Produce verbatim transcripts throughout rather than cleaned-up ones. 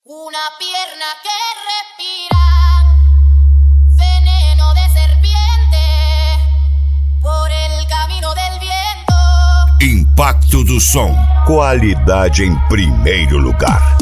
Una pierna que respira veneno de serpiente por el camino del viento. Impacto do som. Qualidade em primeiro lugar.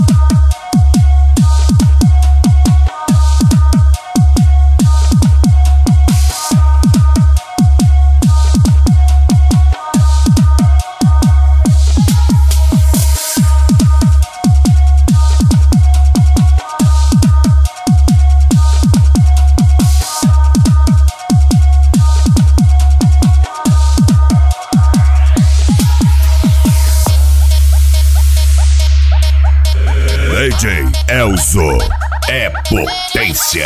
D J Elzo é potência.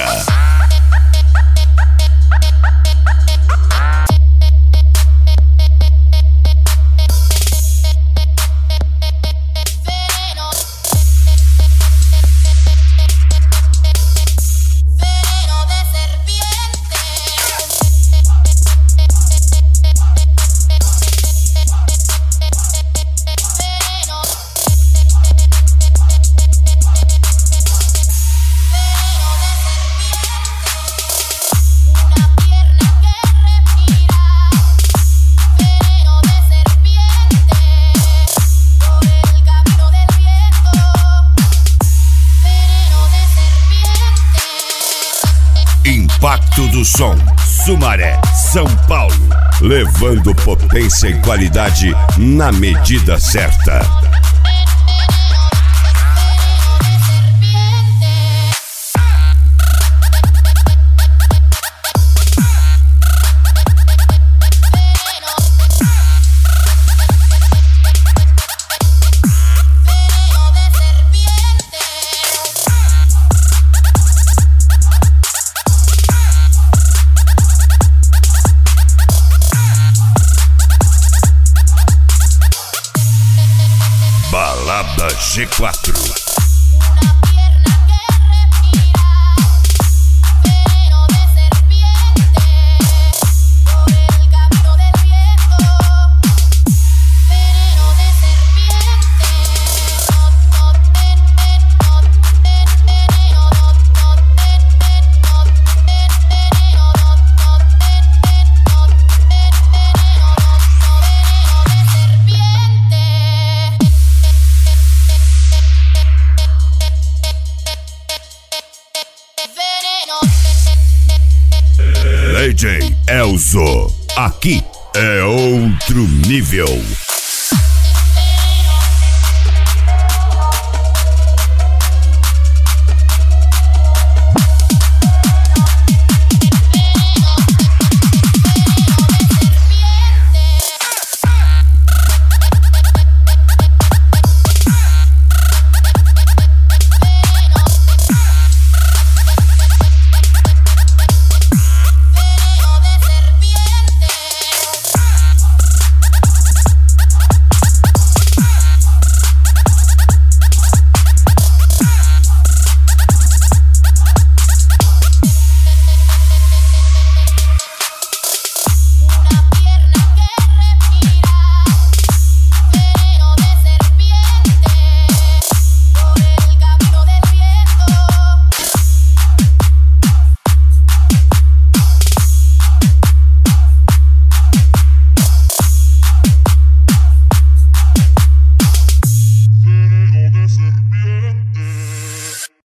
Impacto do som, Sumaré, São Paulo, levando potência e qualidade na medida certa. Balada G quatro. D J Elzo, aqui é outro nível.